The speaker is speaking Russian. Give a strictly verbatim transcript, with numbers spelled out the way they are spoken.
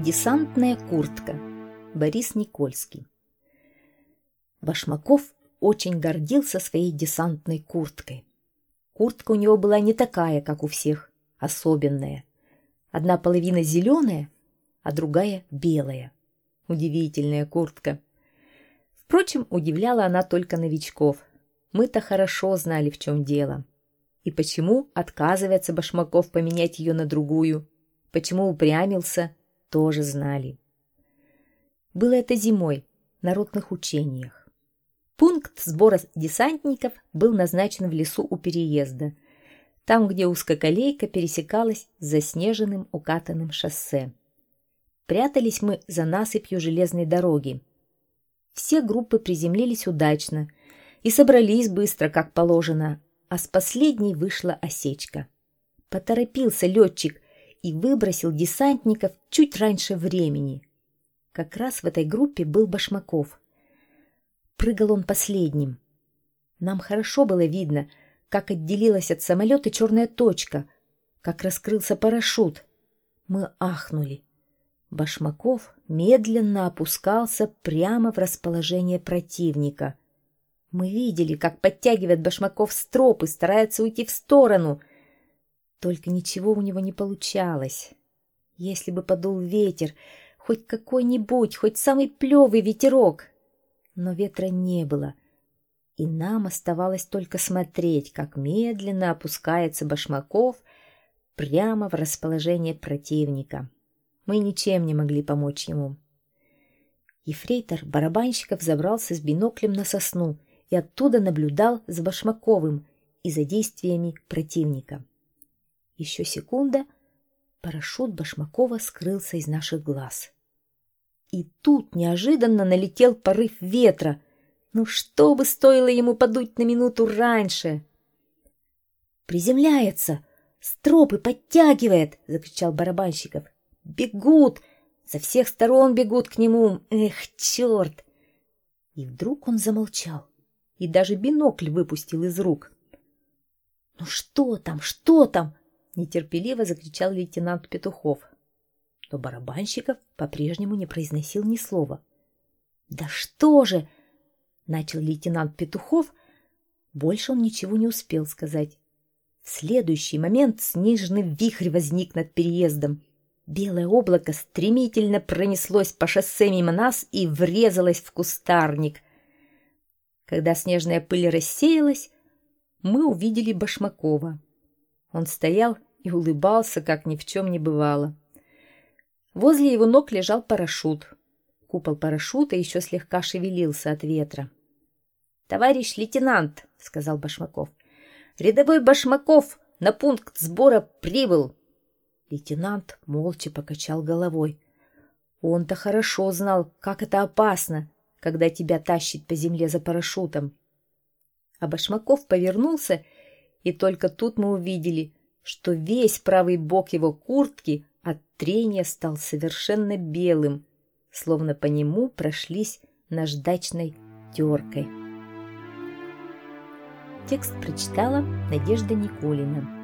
Десантная куртка. Борис Никольский. Башмаков очень гордился своей десантной курткой. Куртка у него была не такая, как у всех, особенная. Одна половина зеленая, а другая белая. Удивительная куртка. Впрочем, удивляла она только новичков. Мы-то хорошо знали, в чем дело. И почему отказывается Башмаков поменять ее на другую, почему упрямился, тоже знали. Было это зимой, на ротных учениях. Пункт сбора десантников был назначен в лесу у переезда, там, где узкоколейка пересекалась с заснеженным укатанным шоссе. Прятались мы за насыпью железной дороги. Все группы приземлились удачно и собрались быстро, как положено, а с последней вышла осечка. Поторопился летчик и выбросил десантников чуть раньше времени. Как раз в этой группе был Башмаков. Прыгал он последним. Нам хорошо было видно, как отделилась от самолета черная точка, как раскрылся парашют. Мы ахнули. Башмаков медленно опускался прямо в расположение противника. Мы видели, как подтягивает Башмаков строп и старается уйти в сторону. Только ничего у него не получалось. Если бы подул ветер, хоть какой-нибудь, хоть самый плевый ветерок. Но ветра не было, и нам оставалось только смотреть, как медленно опускается Башмаков прямо в расположение противника. Мы ничем не могли помочь ему. Ефрейтор Барабанщиков забрался с биноклем на сосну и оттуда наблюдал за Башмаковым и за действиями противника. Еще секунда, парашют Башмакова скрылся из наших глаз. И тут неожиданно налетел порыв ветра. Ну что бы стоило ему подуть на минуту раньше? «Приземляется! Стропы подтягивает!» — закричал Барабанщиков. «Бегут! Со всех сторон бегут к нему! Эх, черт!» И вдруг он замолчал и даже бинокль выпустил из рук. «Ну что там, что там?» — нетерпеливо закричал лейтенант Петухов. Но Барабанщиков по-прежнему не произносил ни слова. «Да что же!» — начал лейтенант Петухов. Больше он ничего не успел сказать. В следующий момент снежный вихрь возник над переездом. Белое облако стремительно пронеслось по шоссе мимо нас и врезалось в кустарник. Когда снежная пыль рассеялась, мы увидели Башмакова. Он стоял и улыбался, как ни в чем не бывало. Возле его ног лежал парашют. Купол парашюта еще слегка шевелился от ветра. «Товарищ лейтенант», — сказал Башмаков, — «рядовой Башмаков на пункт сбора прибыл». Лейтенант молча покачал головой. Он-то хорошо знал, как это опасно, когда тебя тащит по земле за парашютом. А Башмаков повернулся, и только тут мы увидели, что весь правый бок его куртки от трения стал совершенно белым, словно по нему прошлись наждачной теркой. Текст прочитала Надежда Никулина.